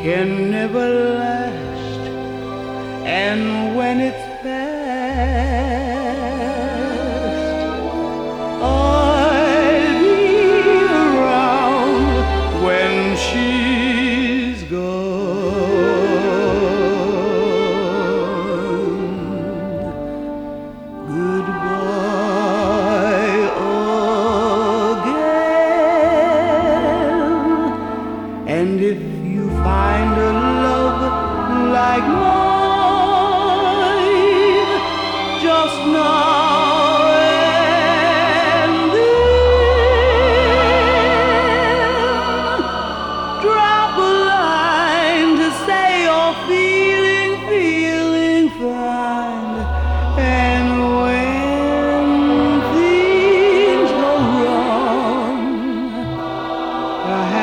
can never last, and when it's past, I'll be around when she's gone. Goodbye again, and if you find a love like mine, just now and then, drop a line to say you're feeling fine. And when things go wrong, I